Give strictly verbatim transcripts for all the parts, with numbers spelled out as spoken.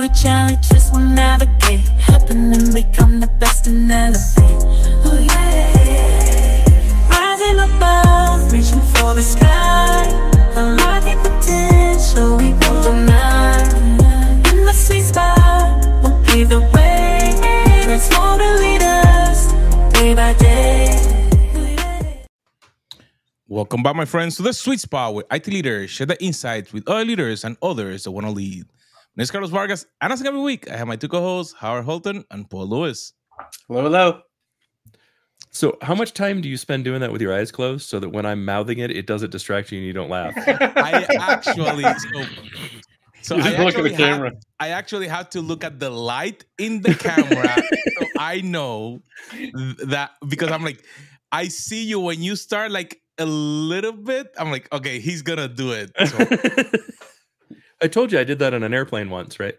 the challenges we'll navigate, happen and become the best and elevate. Oh yeah, rising above, reaching for the sky, unlocking potential we won't deny. In the sweet spot, we'll pave the way, transform the leaders day by day. Welcome back, my friends, to the Sweet Spot, where I T leaders share the insights with other leaders and others that want to lead. My name is Carlos Vargas, and as every week, I have my two co-hosts, Howard Holton and Paul Lewis. Hello, hello. So how much time do you spend doing that with your eyes closed so that when I'm mouthing it, it doesn't distract you and you don't laugh? I actually... So, so You I, just look at actually the camera. have, I actually have to look at the light in the camera so I know that, because I'm like, I see you when you start like a little bit. I'm like, okay, he's going to do it. So. I told you I did that on an airplane once, right?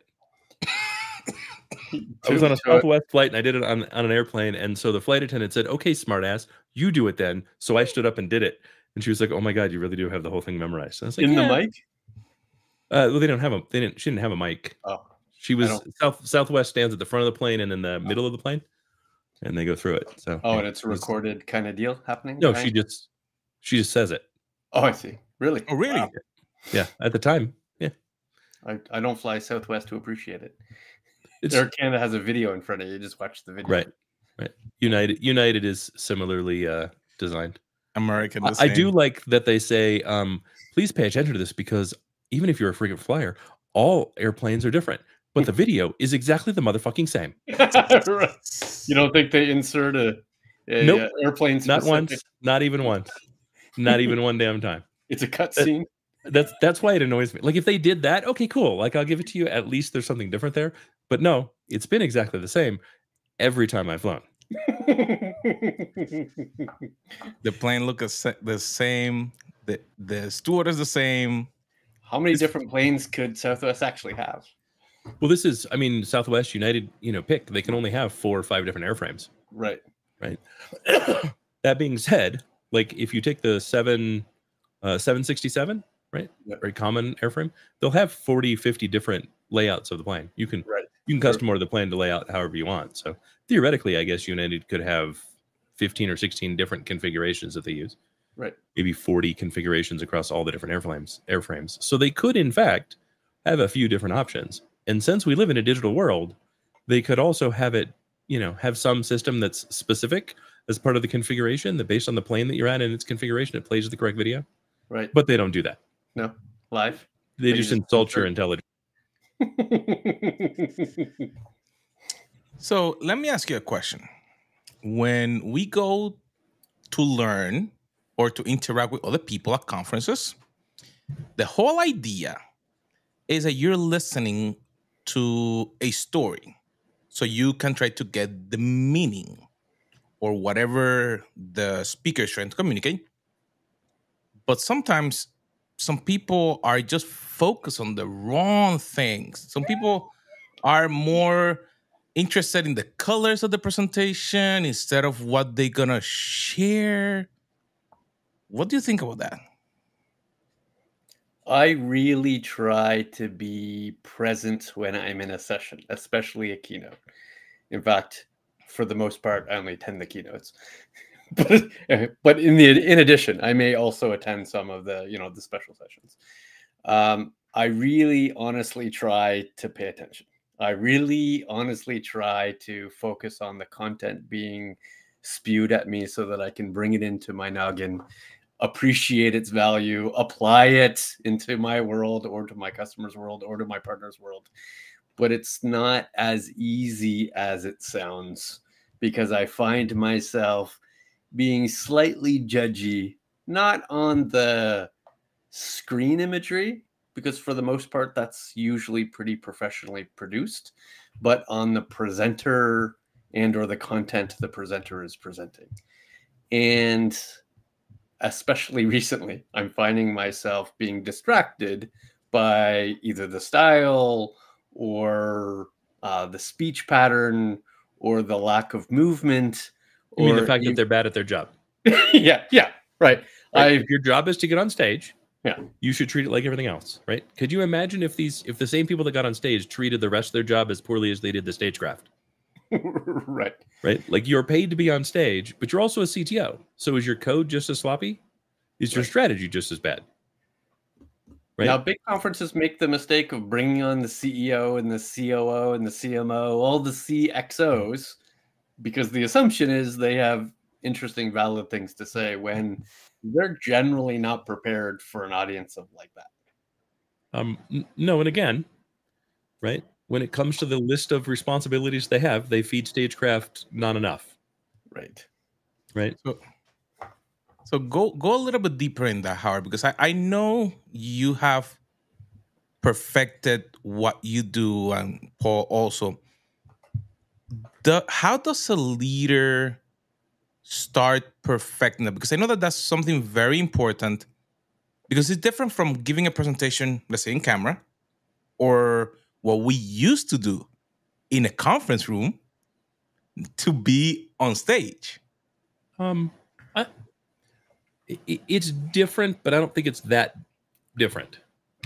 I was on a Southwest flight and I did it on, on an airplane. And so the flight attendant said, okay, smartass, you do it then. So I stood up and did it. And she was like, oh my God, you really do have the whole thing memorized. And I was like, In yeah. the mic? Uh, well, they don't have a, they didn't, she didn't have a mic. Oh, She was, South Southwest stands at the front of the plane and in the middle of the plane. And they go through it. So oh, yeah, and it's a it was- recorded kind of deal happening? No, behind? she just, she just says it. Oh, I see. Really? Oh, really? Wow. Yeah. At the time. Yeah. I, I don't fly Southwest to appreciate it. It's Air Canada has a video in front of you. You just watch the video. right. Right. United, United is similarly uh, designed. American. I, the I same. do like that they say, um, please pay attention to this because even if you're a frequent flyer, all airplanes are different, but the video is exactly the motherfucking same. Right. You don't think they insert a, a Nope. uh, airplane Not specific- once, not even once, not even one damn time. It's a cut That- scene. That's that's why it annoys me. Like if they did that, okay, cool. Like I'll give it to you. At least there's something different there. But no, it's been exactly the same every time I've flown. The plane look a se- the same. The the steward is the same. How many different planes could Southwest actually have? Well, this is, I mean, Southwest, United, you know, picked. They can only have four or five different airframes. Right. Right. That being said, like if you take the seven, uh, seven sixty-seven, right, Yep. very common airframe, they'll have forty, fifty different layouts of the plane. You can Right. you can custom order the plane to lay out however you want. So theoretically, I guess United could have fifteen or sixteen different configurations that they use. Right. Maybe forty configurations across all the different airframes. Airframes. So they could, in fact, have a few different options. And since we live in a digital world, they could also have it, you know, have some system that's specific as part of the configuration that based on the plane that you're at and its configuration, it plays the correct video. Right. But they don't do that. No. Live. They They just just insult your insert- intelligence. So let me ask you a question. When we go to learn or to interact with other people at conferences, the whole idea is that you're listening to a story. So you can try to get the meaning or whatever the speaker is trying to communicate. But sometimes some people are just focused on the wrong things. Some people are more interested in the colors of the presentation instead of what they're gonna share. What do you think about that? I really try to be present when I'm in a session, especially a keynote. In fact, for the most part, I only attend the keynotes. but but in the in addition, I may also attend some of the you know the special sessions. Um, I really honestly try to pay attention. I really honestly try to focus on the content being spewed at me so that I can bring it into my noggin, appreciate its value, apply it into my world or to my customer's world or to my partner's world. But it's not as easy as it sounds because I find myself being slightly judgy, not on the screen imagery, because for the most part, that's usually pretty professionally produced, but on the presenter and or the content the presenter is presenting. And especially recently, I'm finding myself being distracted by either the style or uh, the speech pattern or the lack of movement. You mean the or fact e- that they're bad at their job? yeah, yeah, right. Right? I If your job is to get on stage Yeah. You should treat it like everything else, right? Could you imagine if these if the same people that got on stage treated the rest of their job as poorly as they did the stagecraft? Right. Right? Like you're paid to be on stage, but you're also a C T O. So is your code just as sloppy? Is your Right. strategy just as bad? Right? Now, big conferences make the mistake of bringing on the C E O and the C O O and the C M O, all the C X Os, because the assumption is they have interesting, valid things to say when they're generally not prepared for an audience of like that. Um, n- no, and again, right? When it comes to the list of responsibilities they have, they feed stagecraft not enough, Right. right? So, so go go a little bit deeper in that, Howard, because I, I know you have perfected what you do, and Paul also. The how does a leader start perfecting that? Because I know that that's something very important, because it's different from giving a presentation, let's say in camera, or what we used to do in a conference room to be on stage. Um, I, it, it's different, but I don't think it's that different.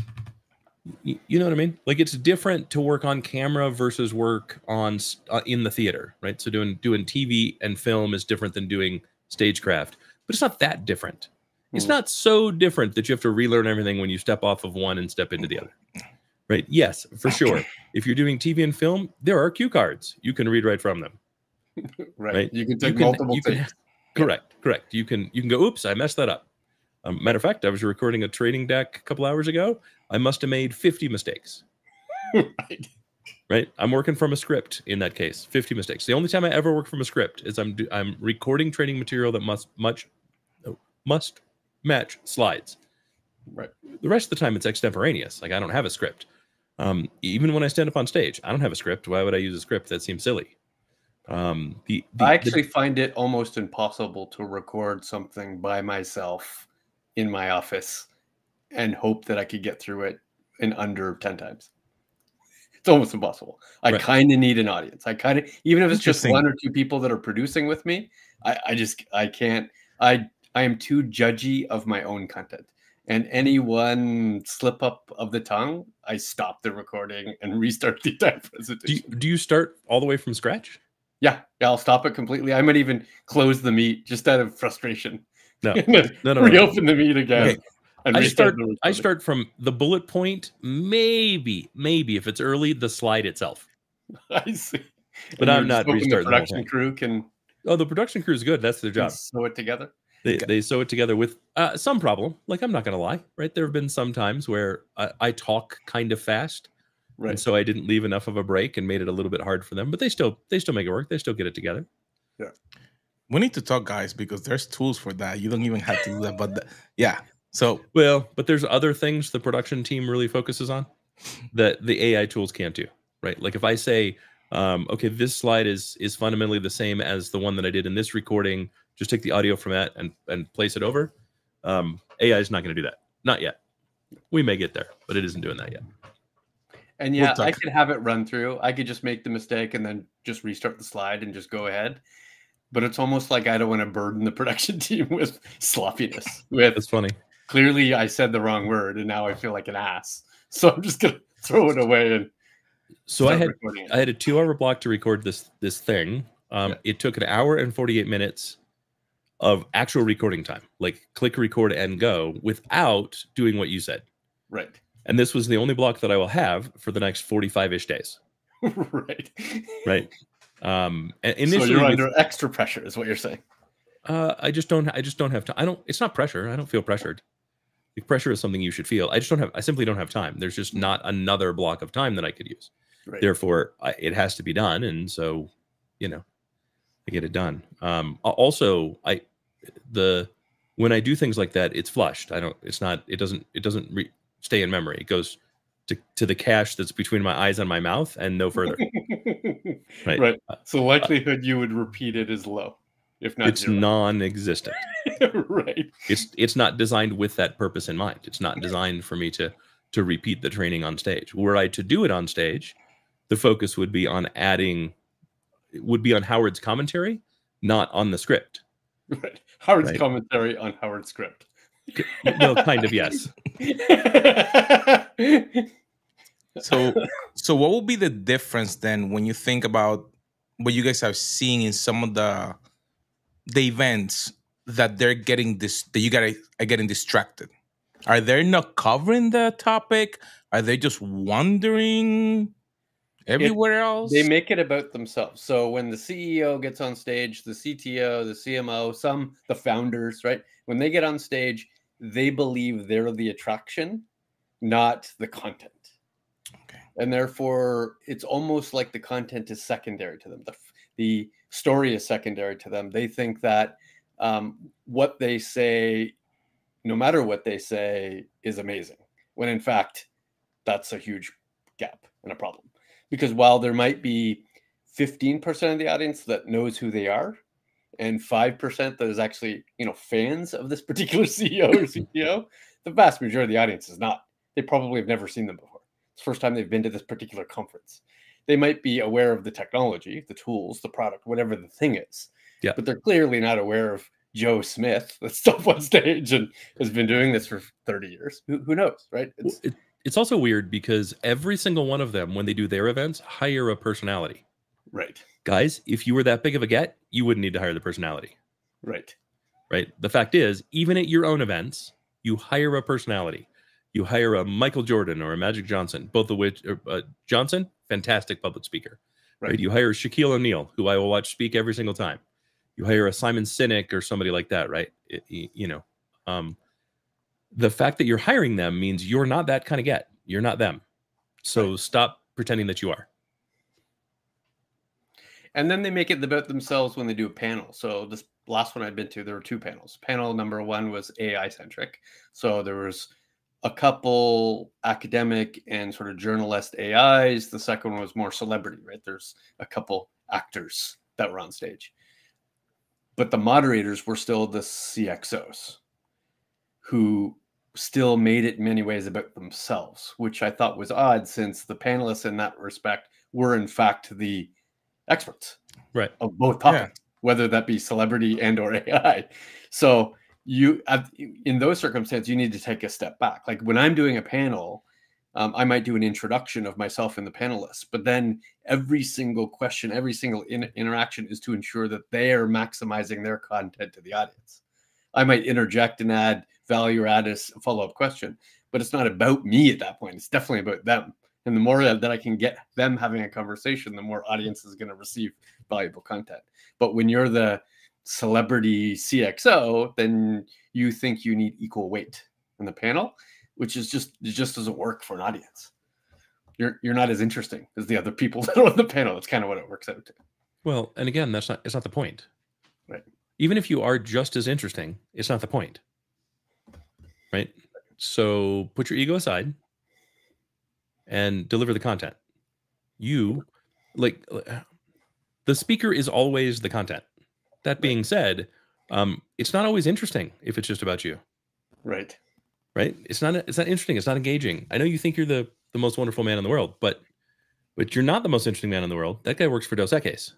You, you know what I mean? Like it's different to work on camera versus work on uh, in the theater, right? So doing doing T V and film is different than doing stagecraft, but it's not that different. It's Mm. not so different that you have to relearn everything when you step off of one and step into the other, right? Yes, for sure. If you're doing T V and film, there are cue cards. You can read right from them. Right. Right. You can take You can- multiple you can- takes. Correct, correct. You can you can go, oops, I messed that up. Um, matter of fact, I was recording a training deck a couple hours ago. I must have made fifty mistakes. Right. Right? I'm working from a script in that case. fifty mistakes. The only time I ever work from a script is I'm do, I'm recording training material that must much no, must match slides. Right. The rest of the time it's extemporaneous. Like I don't have a script. Um, even when I stand up on stage, I don't have a script. Why would I use a script? That seems silly. Um, the, the I the- actually find it almost impossible to record something by myself in my office and hope that I could get through it in under ten times. It's almost impossible. I Right. kind of need an audience. I kind of, even if it's just Interesting. one or two people that are producing with me, I, I just, I can't, I, I am too judgy of my own content. And any one slip up of the tongue, I stop the recording and restart the entire do, you, presentation. do you start all the way from scratch? Yeah, yeah, I'll stop it completely. I might even close the meet just out of frustration. No. And then No, no, no, no. reopen the meet again. Okay. And I restart start. the I recording. start from the bullet point. Maybe, maybe if it's early, the slide itself. I see. But And I'm you're not just hoping the restarting the whole production thing. crew can, Oh, the production crew is good. That's their can job. sew it together. They, Okay. they sew it together with uh, some problem. Like I'm not going to lie, right? There have been some times where I, I talk kind of fast, Right. and so I didn't leave enough of a break and made it a little bit hard for them. But they still they still make it work. They still get it together. We need to talk, guys, because there's tools for that. You don't even have to do that. But the, yeah. So Well, but there's other things the production team really focuses on that the A I tools can't do, right? Like if I say, um, okay, this slide is is fundamentally the same as the one that I did in this recording, just take the audio from that and and place it over. Um, A I is not going to do that. Not yet. We may get there, but it isn't doing that yet. And We'll yeah, I talk. could have it run through. I could just make the mistake and then just restart the slide and just go ahead. But it's almost like I don't want to burden the production team with sloppiness. With That's funny. clearly I said the wrong word and now I feel like an ass. So I'm just gonna throw it away and So I start had recording it. I had a two hour block to record this this thing. Um, Yeah. It took an hour and forty-eight minutes of actual recording time, like click record and go, without doing what you said. Right. And this was the only block that I will have for the next forty-five ish days. Right. Right. Um, and So initially, you're with- under extra pressure, is what you're saying. uh, I just don't. I just don't have time. I don't. It's not pressure. I don't feel pressured. Like, pressure is something you should feel. I just don't have. I simply don't have time. There's just not another block of time that I could use. Right. Therefore, I, it has to be done, and so, you know, I get it done. Um, a- also, I the when I do things like that, it's flushed. I don't. It's not. It doesn't. It doesn't re, stay in memory. It goes to to the cache that's between my eyes and my mouth, and no further. Right. Right. So likelihood you would repeat it is low, if not It's zero. non-existent. Right. It's it's not designed with that purpose in mind. It's not designed for me to to repeat the training on stage. Were I to do it on stage, the focus would be on adding would be on Howard's commentary, not on the script. Right. Howard's Right. commentary on Howard's script. Well, kind of, yes. So, so what will be the difference then when you think about what you guys are seeing in some of the the events that they're getting this that you guys are getting distracted? Are they not covering the topic? Are they just wandering everywhere It, else? They make it about themselves. So when the C E O gets on stage, the C T O, the C M O, some the founders, right? When they get on stage, they believe they're the attraction, not the content. Okay. And therefore, it's almost like the content is secondary to them. The, the story is secondary to them. They think that um, what they say, no matter what they say, is amazing. When in fact, that's a huge gap and a problem. Because while there might be fifteen percent of the audience that knows who they are, and five percent that is actually, you know, fans of this particular C E O or C T O, the vast majority of the audience is not. They probably have never seen them before. It's the first time they've been to this particular conference. They might be aware of the technology, the tools, the product, whatever the thing is. Yeah. But they're clearly not aware of Joe Smith that's up on stage and has been doing this for thirty years. Who, who knows, right? It's, It, it's also weird because every single one of them, when they do their events, hire a personality. right, Guys, if you were that big of a get, you wouldn't need to hire the personality. right. Right? The fact is, even at your own events, you hire a personality. You hire a Michael Jordan or a Magic Johnson, both of which, uh, Johnson, fantastic public speaker. Right. Right. You hire Shaquille O'Neal, who I will watch speak every single time. You hire a Simon Sinek or somebody like that, right? It, you know, um, the fact that you're hiring them means you're not that kind of get. You're not them. So Right. stop pretending that you are. And then they make it about themselves when they do a panel. So this last one I'd been to, there were two panels. Panel number one was A I centric. So there was a couple academic and sort of journalist A Is. The second one was more celebrity, right? There's a couple actors that were on stage. But the moderators were still the C X Os who still made it in many ways about themselves, which I thought was odd since the panelists in that respect were in fact the experts Right. of both topics, yeah. whether that be celebrity and or A I. So you, in those circumstances, you need to take a step back. Like when I'm doing a panel, um, I might do an introduction of myself and the panelists, but then every single question, every single in- interaction is to ensure that they are maximizing their content to the audience. I might interject and add value or add a follow-up question, but it's not about me at that point. It's definitely about them. And the more that I can get them having a conversation, the more audience is going to receive valuable content. But when you're the celebrity C X O, then you think you need equal weight in the panel, which is just it just doesn't work for an audience. You're you're not as interesting as the other people that are on the panel. That's kind of what it works out to. Well, and again, that's not it's not the point. Right. Even if you are just as interesting, it's not the point. Right? So put your ego aside and deliver the content. You like the speaker is always the content. That being said, um, it's not always interesting if it's just about you. Right. Right. It's not. It's not interesting. It's not engaging. I know you think you're the the most wonderful man in the world, but but you're not the most interesting man in the world. That guy works for Dos Equis.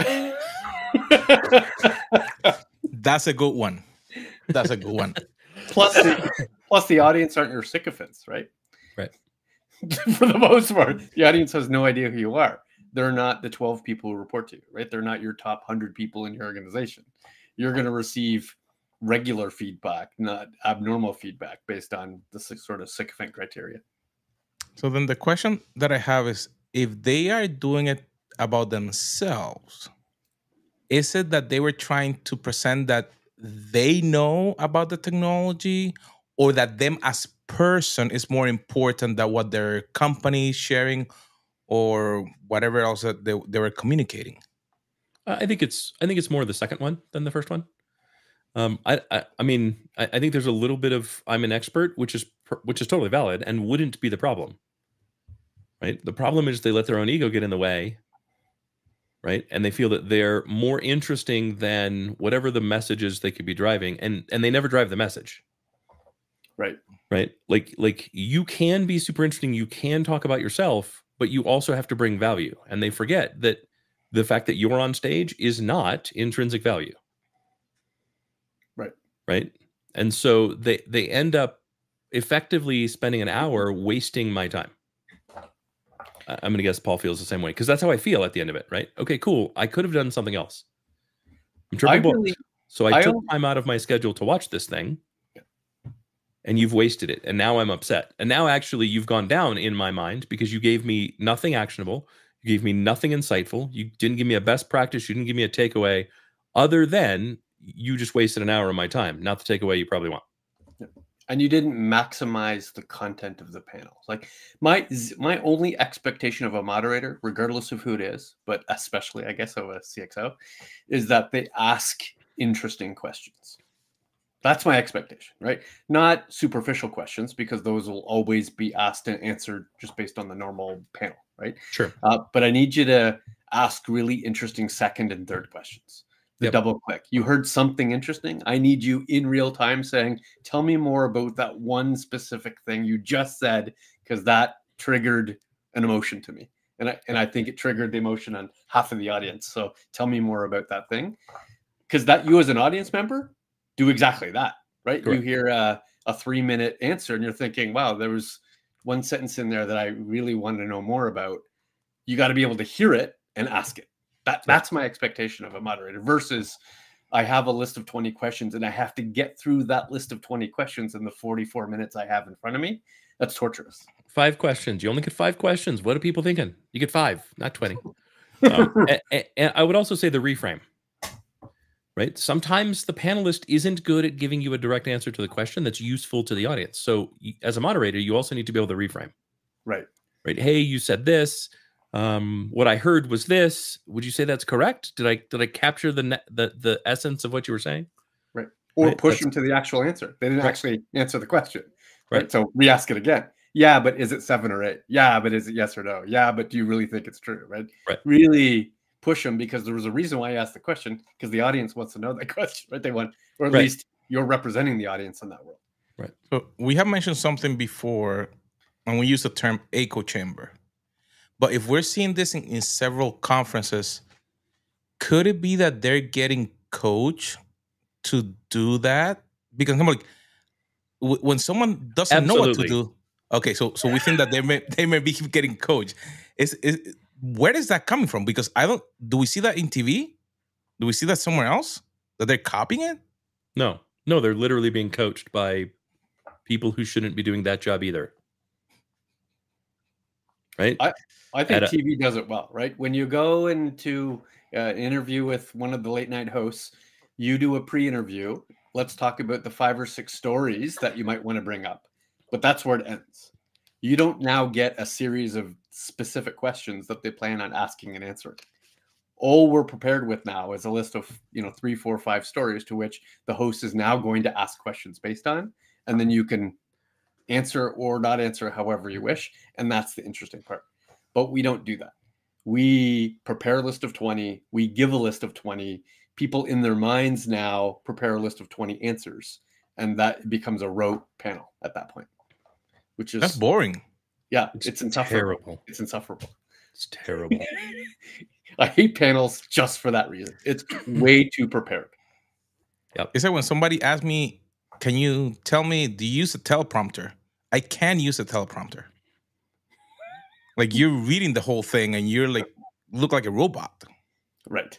That's a good one. That's a good one. Plus, the, plus the audience aren't your sycophants, right? Right. For the most part, the audience has no idea who you are. They're not the twelve people who report to you, right? They're not your top one hundred people in your organization. You're going to receive regular feedback, not abnormal feedback based on the sort of sycophant criteria. So then the question that I have is, if they are doing it about themselves, is it that they were trying to present that they know about the technology, or that them as person is more important than what their company is sharing or whatever else that they, they were communicating? I think it's I think it's more the second one than the first one. Um, I, I I mean I, I think there's a little bit of I'm an expert, which is which is totally valid and wouldn't be the problem. Right. The problem is they let their own ego get in the way. Right. And they feel that they're more interesting than whatever the messages they could be driving. And and they never drive the message. Right. Right. Like like you can be super interesting. You can talk about yourself, but you also have to bring value. And they forget that the fact that you're on stage is not intrinsic value. Right. Right. And so they they end up effectively spending an hour wasting my time. I- I'm going to guess Paul feels the same way, because that's how I feel at the end of it, right? Okay, cool. I could have done something else. I'm triple I booked. really- So I, I took don't- time out of my schedule to watch this thing, and you've wasted it. And now I'm upset. And now actually you've gone down in my mind because you gave me nothing actionable. You gave me nothing insightful. You didn't give me a best practice. You didn't give me a takeaway other than you just wasted an hour of my time. Not the takeaway you probably want. And you didn't maximize the content of the panel. Like my my only expectation of a moderator, regardless of who it is, but especially I guess of a C X O, is that they ask interesting questions. That's my expectation, right? Not superficial questions, because those will always be asked and answered just based on the normal panel, right? Sure. Uh, but I need you to ask really interesting second and third questions. The Yep. double click. You heard something interesting. I need you in real time saying, tell me more about that one specific thing you just said, because that triggered an emotion to me. And I, and I think it triggered the emotion on half of the audience. So tell me more about that thing. Because that you as an audience member do exactly that, right? Correct. You hear a, a three minute answer and you're thinking, wow, there was one sentence in there that I really wanted to know more about. You got to be able to hear it and ask it. That, that's my expectation of a moderator versus I have a list of twenty questions and I have to get through that list of twenty questions in the forty-four minutes I have in front of me. That's torturous. Five questions. You only get five questions. What are people thinking? You get five, not twenty. Um, and, and, and I would also say the reframe, right? Sometimes the panelist isn't good at giving you a direct answer to the question that's useful to the audience. So you, as a moderator, you also need to be able to reframe, Right. right? Hey, you said this. Um, what I heard was this. Would you say that's correct? Did I did I capture the ne- the the essence of what you were saying? Right. Or Right, push that's- them to the actual answer. They didn't Right. actually answer the question. Right. Right. So re-ask it again. Yeah, but is it seven or eight? Yeah, but is it yes or no? Yeah, but do you really think it's true? Right. Right. Really push them, because there was a reason why I asked the question, because the audience wants to know that question, right? They want, or at Right. least you're representing the audience in that world. So we have mentioned something before, and we use the term echo chamber. But if we're seeing this in, in several conferences, could it be that they're getting coached to do that? Because I'm like, w- when someone doesn't know what to Absolutely. do, okay, so so we think that they may they may be getting coached. Is is where is that coming from? Because I don't. Do we see that in T V? Do we see that somewhere else? That they're copying it? No, no, they're literally being coached by people who shouldn't be doing that job either. Right? I- I think At a- T V does it well, right? When you go into uh, an interview with one of the late night hosts, you do a pre-interview. Let's talk about the five or six stories that you might want to bring up. But that's where it ends. You don't now get a series of specific questions that they plan on asking and answering. All we're prepared with now is a list of, you know, three, four, five stories to which the host is now going to ask questions based on, and then you can answer or not answer however you wish. And that's the interesting part. But we don't do that. We prepare a list of twenty. We give a list of twenty. People in their minds now prepare a list of twenty answers. And that becomes a rote panel at that point, which is, That's boring. yeah, It's it's, insufferable. terrible. It's insufferable. It's terrible. I hate panels just for that reason. It's way too prepared. It's like when somebody asks me, can you tell me, do you use a teleprompter? I can use a teleprompter. Like you're reading the whole thing and you're like, look like a robot. Right.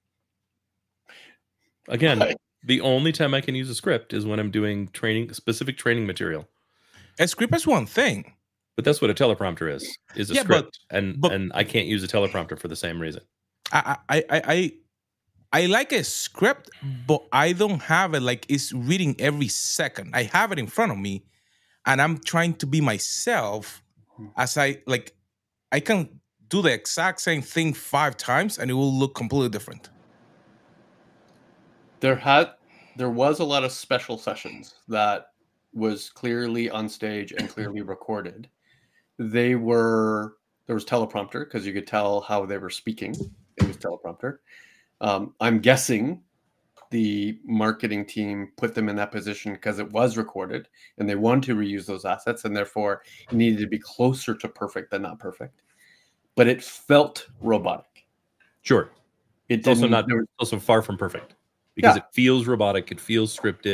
Again, Right. the only time I can use a script is when I'm doing training, specific training material. A script is one thing. But that's what a teleprompter is, is a Yeah, but- script. and but- and I can't use a teleprompter for the same reason. I I I I, I like a script, but I don't have it like it's reading every second. I have it in front of me and I'm trying to be myself as I like I can do the exact same thing five times and it will look completely different. There had there was a lot of special sessions that was clearly on stage and clearly recorded. They were there was teleprompter because you could tell how they were speaking. It was teleprompter. Um, I'm guessing the marketing team put them in that position because it was recorded and they wanted to reuse those assets, and therefore it needed to be closer to perfect than not perfect. But it felt robotic. Sure. It It's also didn't- not there was- also far from perfect because Yeah. it feels robotic, it feels scripted,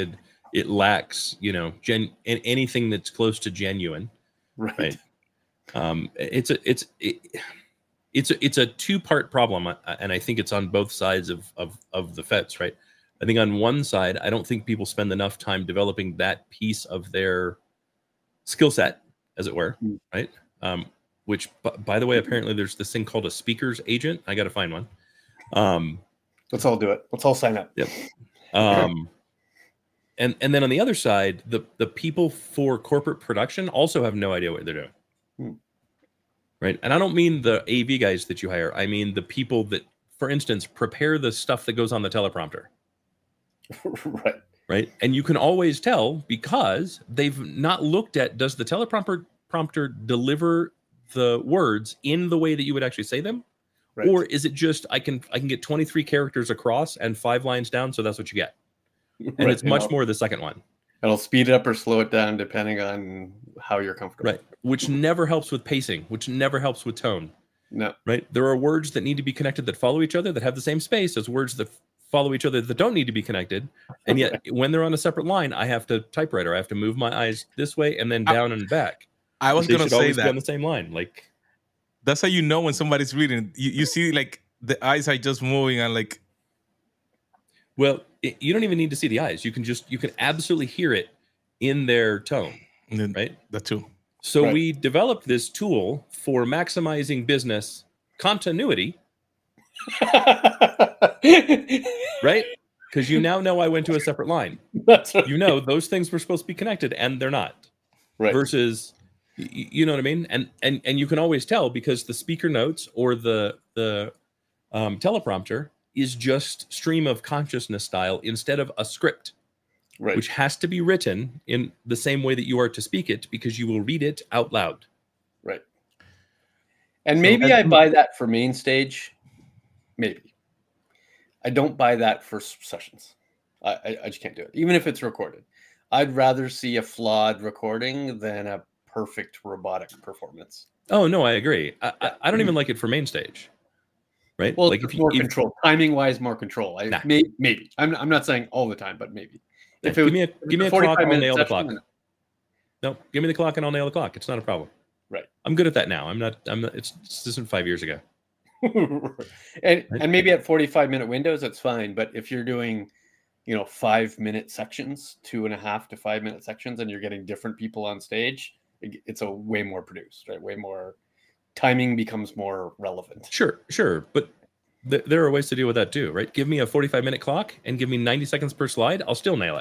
it lacks, you know, gen and anything that's close to genuine. Right. Right. Um, it's a it's it, it's a it's a two part problem, and I think it's on both sides of of of the fence, right? I think on one side, I don't think people spend enough time developing that piece of their skill set, as it were, Mm. right? Um, which, b- by the way, apparently there's this thing called a speaker's agent. I got to find one. Um, Let's all do it. Let's all sign up. Yep. Um, and and then on the other side, the the people for corporate production also have no idea what they're doing. Hmm. Right. And I don't mean the A V guys that you hire. I mean the people that, for instance, prepare the stuff that goes on the teleprompter. Right. Right. And you can always tell because they've not looked at, does the teleprompter prompter deliver the words in the way that you would actually say them? Right. Or is it just I can I can get twenty-three characters across and five lines down, so that's what you get. And Right. it's much It'll- more the second one. It'll speed it up or slow it down depending on how you're comfortable. Right. Which never helps with pacing, which never helps with tone. No. Right. There are words that need to be connected that follow each other that have the same space as words that follow each other that don't need to be connected. And yet when they're on a separate line, I have to typewriter. I have to move my eyes this way and then I- down and back. I was They gonna should say always be that. on the same line. Like That's how you know when somebody's reading. You, you see, like the eyes are just moving and like. Well, it, you don't even need to see the eyes. You can just you can absolutely hear it in their tone, And then right? the two. So Right. we developed this tool for maximizing business continuity, right? Because you now know I went to a separate line. That's what You know those things were supposed to be connected and they're not. right. Versus, y- y- you know what I mean? And and and you can always tell because the speaker notes or the the um, teleprompter is just stream of consciousness style instead of a script, Right. which has to be written in the same way that you are to speak it because you will read it out loud. Right. And So- maybe and- I buy that for main stage. Maybe. I don't buy that for s- sessions. I, I, I just can't do it, even if it's recorded. I'd rather see a flawed recording than a perfect robotic performance. Oh no, I agree. I, I, I don't even like it for main stage, right? Well, like like if more you if, control, timing wise, more control. I Nah. may, maybe. I'm, I'm not saying all the time, but maybe. yeah, If it give was me a if it give was me a forty-five clock, I'll minute nail the session, clock. then- No, give me the clock and I'll nail the clock. It's not a problem. Right. I'm good at that now. I'm not. I'm not. It's this isn't five years ago. and Right. and maybe at forty-five minute windows, that's fine. But if you're doing, you know, five minute sections, two and a half to five minute sections, and you're getting different people on stage, it- it's a way more produced, right? Way more timing becomes more relevant. Sure, sure, but th- there are ways to deal with that too, right? Give me a forty-five minute clock and give me ninety seconds per slide. I'll still nail it.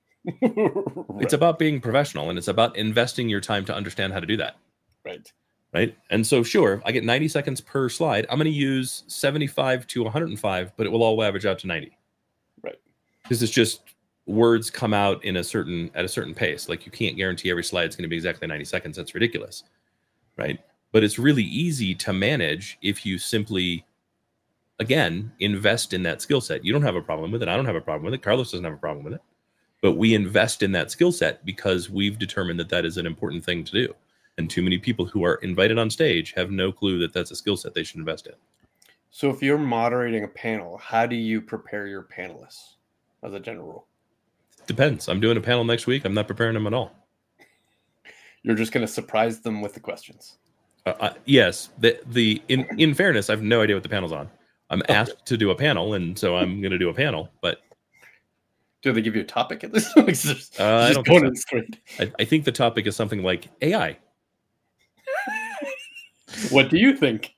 It's about being professional and it's about investing your time to understand how to do that. right. Right. And so, sure, I get ninety seconds per slide. I'm going to use seventy-five to one hundred five, but it will all average out to ninety. Right. Because it's just words come out in a certain at a certain pace. Like you can't guarantee every slide is going to be exactly ninety seconds. That's ridiculous. Right. But it's really easy to manage if you simply, again, invest in that skill set. You don't have a problem with it. I don't have a problem with it. Carlos doesn't have a problem with it. But we invest in that skill set because we've determined that that is an important thing to do. And too many people who are invited on stage have no clue that that's a skill set they should invest in. So if you're moderating a panel, how do you prepare your panelists as a general rule? Depends. I'm doing a panel next week. I'm not preparing them at all. You're just going to surprise them with the questions. Uh, uh, yes, the the in in fairness, I have no idea what the panel's on. I'm asked to do a panel, and so I'm going to do a panel. But Do they give you a topic at this? It's just, Uh, I just don't going think in straight. I, I think the topic is something like A I. What do you think?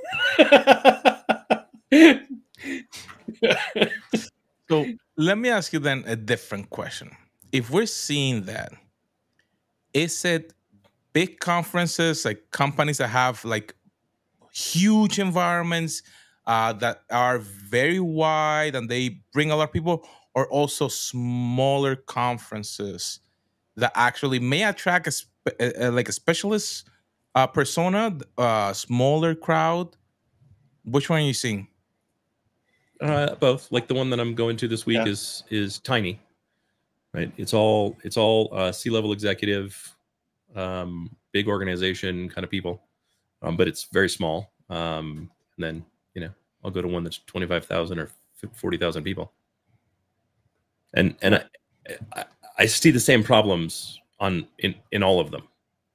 So let me ask you then a different question. If we're seeing that, is it big conferences, like companies that have like huge environments uh, that are very wide and they bring a lot of people, or also smaller conferences that actually may attract a, spe- a, a- like a specialist uh, persona, uh, smaller crowd? Which one are you seeing? Uh, both. Like the one that I'm going to this week Yeah. is is tiny, right? It's all it's all uh, C-level executive, um, big organization kind of people, um, but it's very small. Um, and then you know I'll go to one that's twenty-five thousand or forty thousand people. And and I, I I see the same problems on in, in all of them.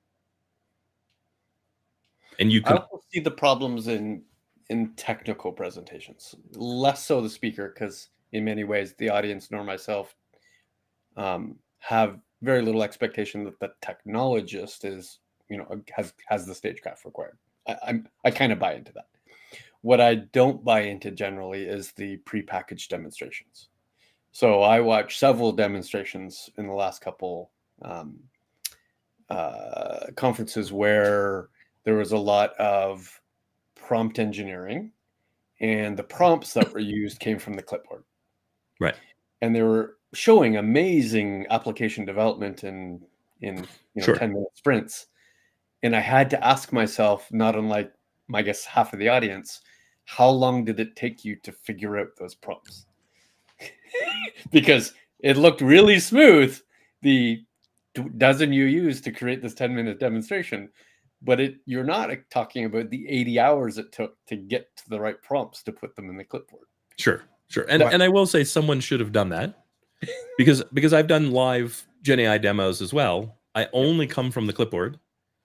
And you I can also see the problems in in technical presentations, less so the speaker, because in many ways the audience nor myself um, have very little expectation that the technologist is, you know, has has the stagecraft required. I, I'm I kind of buy into that. What I don't buy into generally is the prepackaged demonstrations. So I watched several demonstrations in the last couple um, uh, conferences where there was a lot of prompt engineering, and the prompts that were used came from the clipboard. Right. And they were showing amazing application development in in you know Sure. ten minute sprints. And I had to ask myself, not unlike I guess half of the audience, how long did it take you to figure out those prompts? Because it looked really smooth, the dozen you used to create this ten minute demonstration, but it you're not talking about the eighty hours it took to get to the right prompts to put them in the clipboard. Sure, sure. And But- and I will say someone should have done that because because I've done live Gen A I demos as well. I only come from the clipboard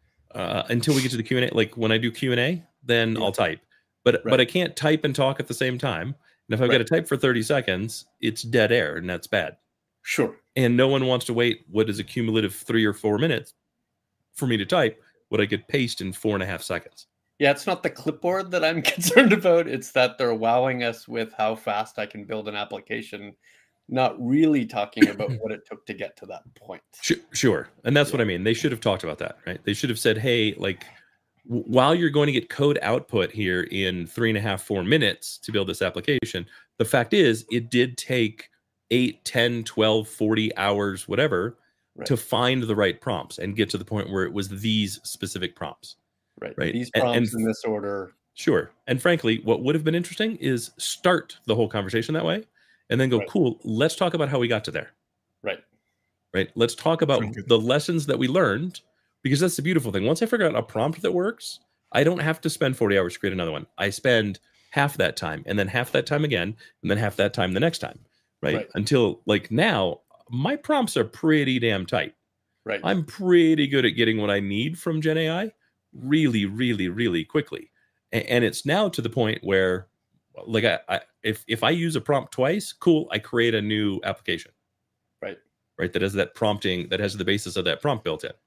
uh, until we get to the Q and A. Like when I do Q and A, then Yeah. I'll type. But Right. but I can't type and talk at the same time. And if I've got Right. to type for thirty seconds, it's dead air, and that's bad. Sure. And no one wants to wait what is a cumulative three or four minutes for me to type what I could paste in four and a half seconds. Yeah, it's not the clipboard that I'm concerned about. It's that they're wowing us with how fast I can build an application, not really talking about what it took to get to that point. Sure, sure. And that's what I mean. They should have talked about that, right? They should have said, hey, like, w- while you're going to get code output here in three and a half, four minutes to build this application, the fact is it did take eight, ten, twelve, forty hours, whatever, Right. to find the right prompts and get to the point where it was these specific prompts. Right. Right. These And- prompts and- in this order. Sure. And frankly, what would have been interesting is start the whole conversation that way and then go, Right. cool, let's talk about how we got to there. Right. Right. Let's talk about Very good. the lessons that we learned, because that's the beautiful thing. Once I figure out a prompt that works, I don't have to spend forty hours to create another one. I spend half that time and then half that time again, and then half that time the next time. Right. Right. Until like now, my prompts are pretty damn tight. Right. I'm pretty good at getting what I need from Gen A I really, really, really quickly. A- And it's now to the point where, like, I, I if if I use a prompt twice, cool, I create a new application. Right. Right. That has that prompting, that has the basis of that prompt built in.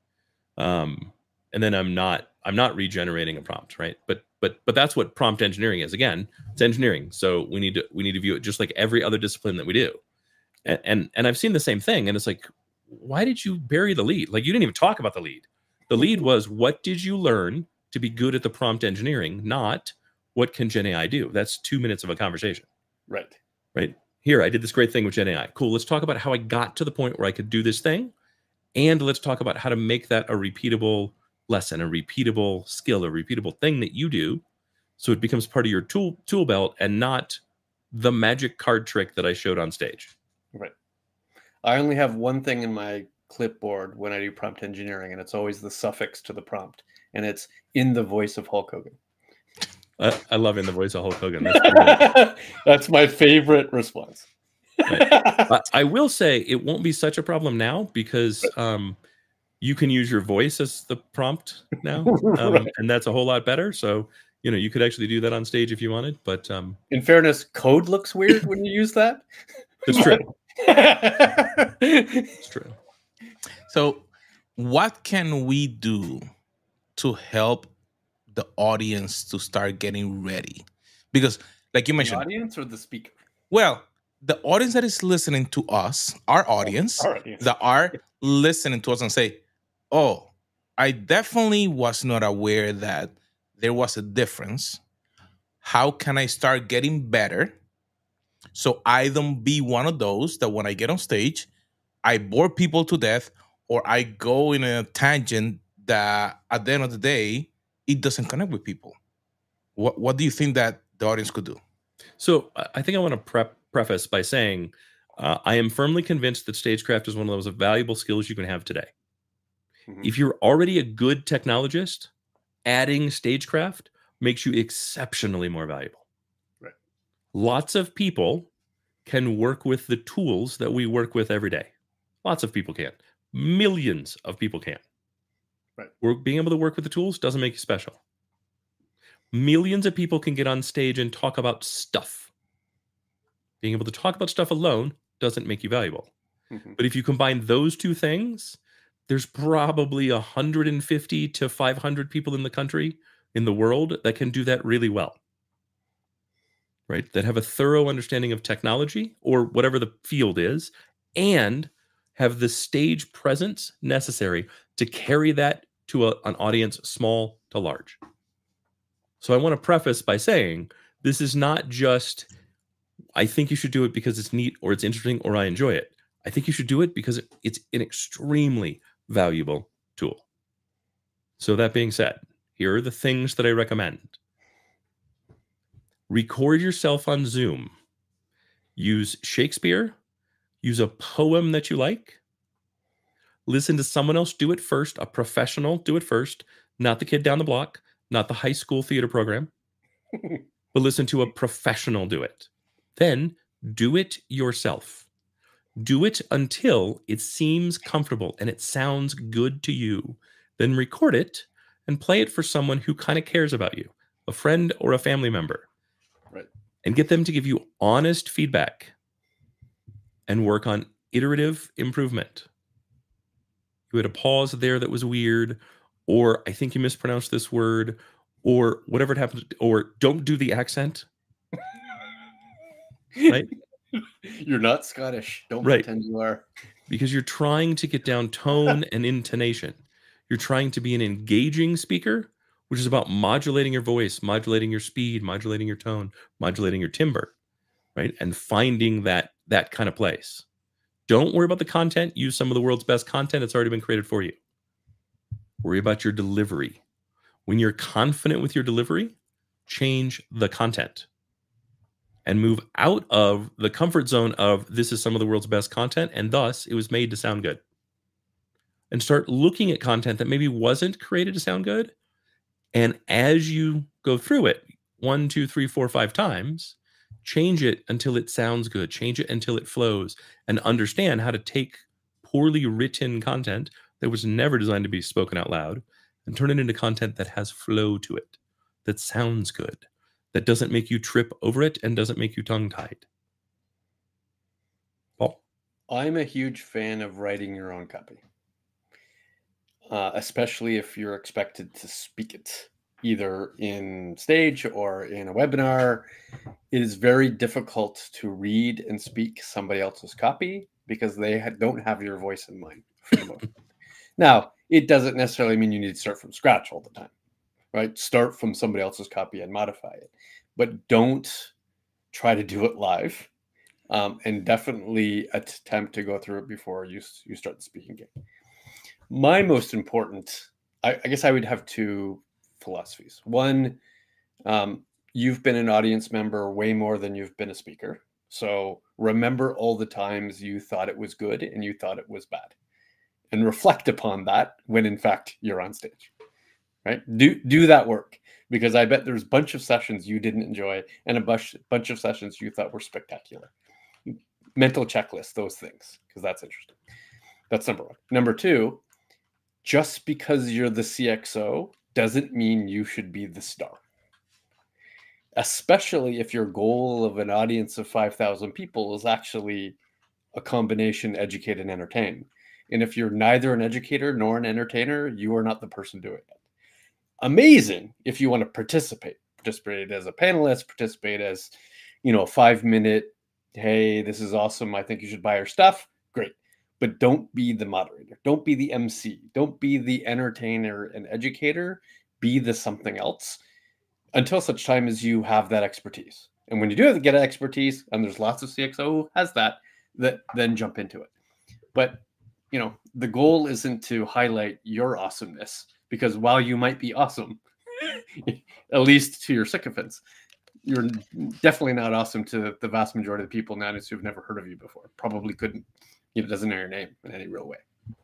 Um, and then I'm not I'm not regenerating a prompt, right? But but but that's what prompt engineering is. Again, it's engineering. So we need to we need to view it just like every other discipline that we do. And and, and I've seen the same thing. And it's like, why did you bury the lead? Like you didn't even talk about the lead. The lead was, what did you learn to be good at the prompt engineering, not what can Gen A I do? That's two minutes of a conversation, Right. right? Here, I did this great thing with Gen A I. Cool. Let's talk about how I got to the point where I could do this thing. And let's talk about how to make that a repeatable lesson, a repeatable skill, a repeatable thing that you do. So it becomes part of your tool tool belt and not the magic card trick that I showed on stage. Right. I only have one thing in my clipboard when I do prompt engineering, and it's always the suffix to the prompt, and it's in the voice of Hulk Hogan. I, I love in the voice of Hulk Hogan. That's pretty good. That's my favorite response. I, I will say it won't be such a problem now because um, you can use your voice as the prompt now, um, Right. and that's a whole lot better. So you know you could actually do that on stage if you wanted. But um, In fairness, code looks weird when you use that. it's true. It's true. So, what can we do to help the audience to start getting ready? Because, like you The mentioned, audience or the speaker? well, the audience that is listening to us, our audience, Our audience. that are listening to us and say, oh, I definitely was not aware that there was a difference. How can I start getting better so I don't be one of those that when I get on stage, I bore people to death or I go in a tangent that at the end of the day, it doesn't connect with people? What What do you think that the audience could do? So I I think I want to prep, preface by saying uh, I am firmly convinced that stagecraft is one of those valuable skills you can have today. Mhm. If you're already a good technologist, adding stagecraft makes you exceptionally more valuable. Right. Lots of people can work with the tools that we work with every day. Lots of people can. Millions of people can. Right. We're being able to work with the tools doesn't make you special. Millions of people can get on stage and talk about stuff. Being able to talk about stuff alone doesn't make you valuable. Mm-hmm. But if you combine those two things, there's probably one hundred fifty to five hundred people in the country, in the world, that can do that really well. Right? That have a thorough understanding of technology or whatever the field is, and have the stage presence necessary to carry that to a, an audience small to large. So I want to preface by saying this is not just, I think you should do it because it's neat or it's interesting or I enjoy it. I think you should do it because it's an extremely valuable tool. So that being said, here are the things that I recommend. Record yourself on Zoom. Use Shakespeare. Use a poem that you like. Listen to someone else do it first, a professional do it first, not the kid down the block, not the high school theater program, but listen to a professional do it. Then do it yourself. Do it until it seems comfortable and it sounds good to you. Then record it and play it for someone who kind of cares about you, a friend or a family member. Right. And get them to give you honest feedback and work on iterative improvement. You had a pause there that was weird, or I think you mispronounced this word, or whatever it happened, or don't do the accent. Right? You're not Scottish. Don't Right. pretend you are. Because you're trying to get down tone and intonation. You're trying to be an engaging speaker, which is about modulating your voice, modulating your speed, modulating your tone, modulating your timbre, right? And finding that that kind of place. Don't worry about the content. Use some of the world's best content. It's already been created for you. Worry about your delivery. When you're confident with your delivery, change the content and move out of the comfort zone of this is some of the world's best content, and thus it was made to sound good. And start looking at content that maybe wasn't created to sound good. And as you go through it, one, two, three, four, five times, change it until it sounds good. Change it until it flows, and understand how to take poorly written content that was never designed to be spoken out loud and turn it into content that has flow to it, that sounds good, that doesn't make you trip over it and doesn't make you tongue-tied. Paul? I'm a huge fan of writing your own copy, uh, especially if you're expected to speak it, either in stage or in a webinar. It is very difficult to read and speak somebody else's copy because they ha- don't have your voice in mind for the most. Now, it doesn't necessarily mean you need to start from scratch all the time, right? Start from somebody else's copy and modify it, but don't try to do it live, um, and definitely attempt to go through it before you, you start the speaking game. My most important, I, I guess I would have two philosophies. One, um, you've been an audience member way more than you've been a speaker. So remember all the times you thought it was good and you thought it was bad, and reflect upon that when in fact you're on stage, right? Do, do that work, because I bet there's a bunch of sessions you didn't enjoy and a bunch, bunch of sessions you thought were spectacular. Mental checklist, those things, because that's interesting. That's number one. Number two, just because you're the C X O doesn't mean you should be the star. Especially if your goal of an audience of five thousand people is actually a combination educate and entertain. And if you're neither an educator nor an entertainer, you are not the person doing it. Amazing if you want to participate. Participate as a panelist, participate as, you know, a five minute, hey, this is awesome, I think you should buy our stuff. Great. But don't be the moderator. Don't be the M C. Don't be the entertainer and educator. Be the something else until such time as you have that expertise. And when you do get expertise, and there's lots of C X O who has that, that then jump into it. But, you know, the goal isn't to highlight your awesomeness, because while you might be awesome, at least to your sycophants, you're definitely not awesome to the vast majority of the people now who've never heard of you before. Probably couldn't, you know, doesn't know your name in any real way.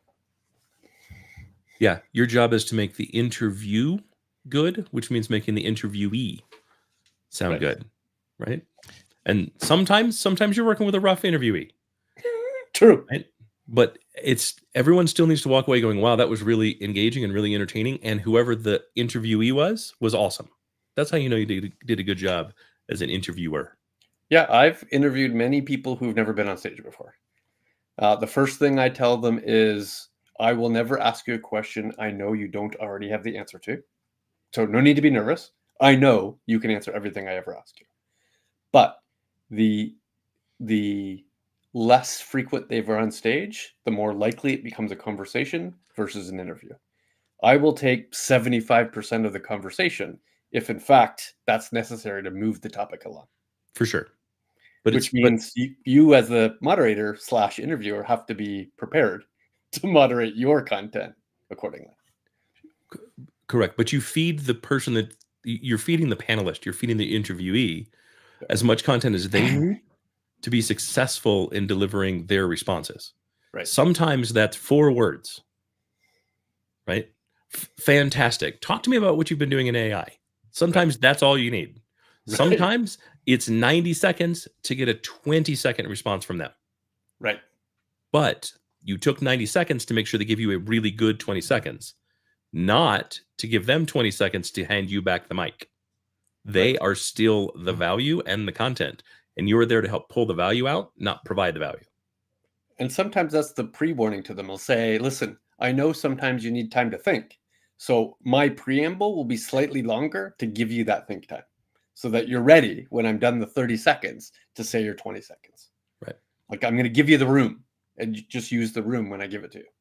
Yeah, your job is to make the interview good, which means making the interviewee sound Right. good, right? And sometimes, sometimes you're working with a rough interviewee. True. Right? but it's everyone still needs to walk away going, wow, that was really engaging and really entertaining. And whoever the interviewee was, was awesome. That's how you know you did, did a good job as an interviewer. Yeah, I've interviewed many people who've never been on stage before. Uh, the first thing I tell them is, I will never ask you a question I know you don't already have the answer to. So no need to be nervous. I know you can answer everything I ever ask you. But the the less frequent they are on stage, the more likely it becomes a conversation versus an interview. I will take seventy-five percent of the conversation if, in fact, that's necessary to move the topic along. For sure. But Which it's, means but, you, you as the moderator slash interviewer have to be prepared to moderate your content accordingly. Correct. But you feed the person that you're feeding the panelist, you're feeding the interviewee as much content as they need to be successful in delivering their responses. Right. Sometimes that's four words. Right. F- fantastic. Talk to me about what you've been doing in A I. Sometimes that's all you need. Right. Sometimes it's ninety seconds to get a twenty second response from them. Right. But you took ninety seconds to make sure they give you a really good twenty seconds, not to give them twenty seconds to hand you back the mic. They are still the value and the content, and you are there to help pull the value out, not provide the value. And sometimes that's the pre-warning to them. I'll say, listen, I know sometimes you need time to think. So my preamble will be slightly longer to give you that think time so that you're ready when I'm done the thirty seconds to say your twenty seconds. Right. Like I'm going to give you the room and you just use the room when I give it to you.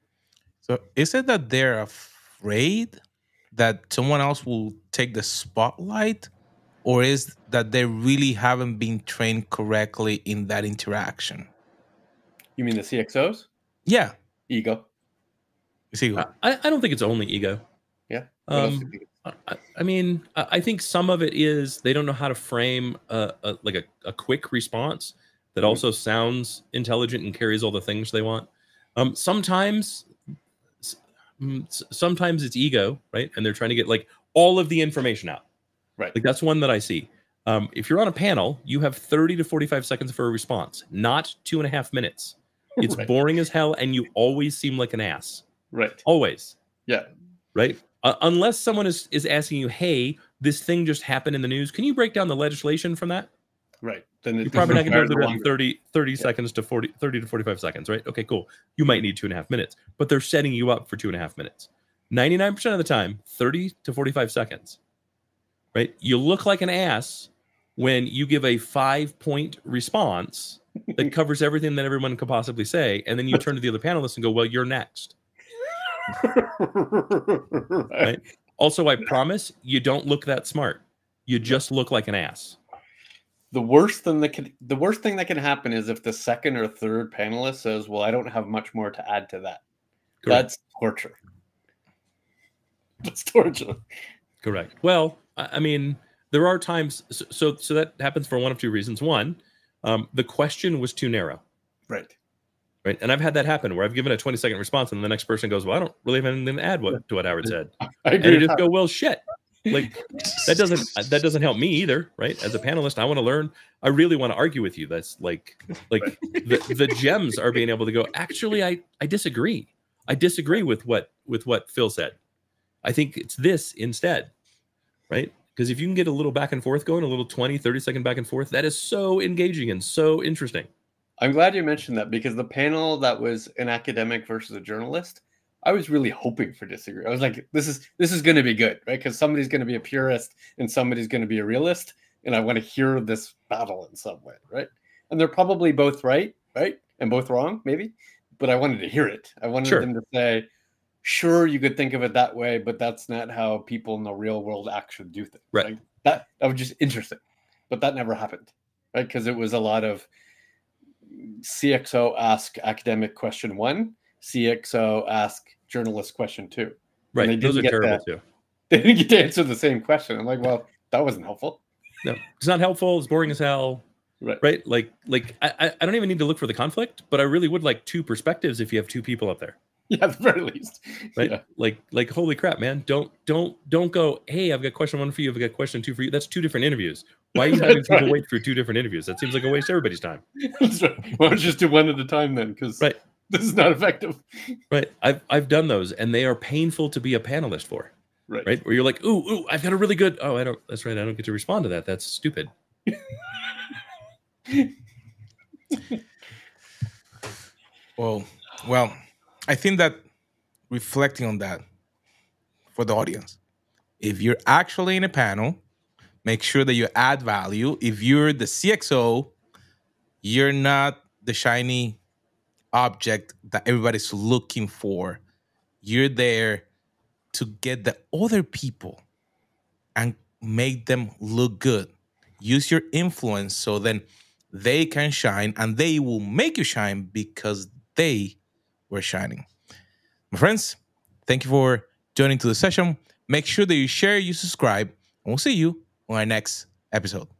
So is it that they're afraid that someone else will take the spotlight, or is that they really haven't been trained correctly in that interaction? You mean the C X Os? Yeah. Ego. See, I, I don't think it's only ego. Yeah. What else do Um, you think? I, I mean, I I think some of it is they don't know how to frame a, a like a, a quick response that Mhm. also sounds intelligent and carries all the things they want. Um, sometimes, s- mm, s- sometimes it's ego, right? And they're trying to get like all of the information out. Right. Like that's one that I see. Um, if you're on a panel, you have thirty to forty-five seconds for a response, not two and a half minutes. It's Right. boring as hell, and you always seem like an ass. Right. Always. Yeah. Right? Uh, unless someone is, is asking you, hey, this thing just happened in the news. Can you break down the legislation from that? Right. Then You're probably not going to be able to do that in longer. thirty, thirty Yeah. seconds to forty, thirty to forty-five seconds, right? Okay, cool. You might need two and a half minutes, but they're setting you up for two and a half minutes. ninety-nine percent of the time, thirty to forty-five seconds, right? You look like an ass when you give a five point response that covers everything that everyone could possibly say. And then you turn to the other panelists and go, well, you're next. Right? Also, I promise you don't look that smart. You just look like an ass. The worst thing that can the worst thing that can happen is if the second or third panelist says, "Well, I don't have much more to add to that." Correct. That's torture. That's torture. Correct. Well, I I mean, there are times. So, so, so that happens for one of two reasons. One, um, the question was too narrow, Right. right? And I've had that happen where I've given a twenty second response, and the next person goes, "Well, I don't really have anything to add what, to what Howard said," I and agree. you with just that. go, "Well, shit." Like that doesn't that doesn't help me either, right? As a panelist, I want to learn. I really want to argue with you. That's like like the, the gems are being able to go. Actually, I I disagree. I disagree with what with what Phil said. I think it's this instead, right? Because if you can get a little back and forth going, a little twenty, thirty second back and forth, that is so engaging and so interesting. I'm glad you mentioned that because the panel that was an academic versus a journalist, I was really hoping for disagree. I was like, this is this is going to be good, right? Because somebody's going to be a purist and somebody's going to be a realist, and I want to hear this battle in some way, right? And they're probably both right, right, and both wrong, maybe. But I wanted to hear it. I wanted Sure. them to say, sure, you could think of it that way, but that's not how people in the real world actually do things. Right. Like, that that was just interesting, but that never happened, right? Because it was a lot of C X O ask academic question one, C X O ask journalist question two. Right. they Those are didn't get terrible that. too. They didn't get to answer the same question. I'm like, well, that wasn't helpful. No, it's not helpful. It's boring as hell. Right. Right. Like, like I, I- I don't even need to look for the conflict, but I really would like two perspectives if you have two people up there. Yeah, at the very least. Right. Yeah. Like, like, holy crap, man. Don't, don't, don't go, hey, I've got question one for you. I've got question two for you. That's two different interviews. Why are you having That's people right. wait through two different interviews? That seems like a waste of everybody's time. That's right. Well, let's just do one at a time then, because Right. This is not effective. Right. I've I've done those, and they are painful to be a panelist for. Right. Right. Where you're like, ooh, ooh, I've got a really good. Oh, I don't. That's right. I don't get to respond to that. That's stupid. Well, well, I think that reflecting on that for the audience, if you're actually in a panel, make sure that you add value. If you're the C X O, you're not the shiny object that everybody's looking for. You're there to get the other people and make them look good. Use your influence so then they can shine, and they will make you shine because they were shining. My friends, thank you for joining to the session. Make sure that you share, you subscribe, and we'll see you on our next episode.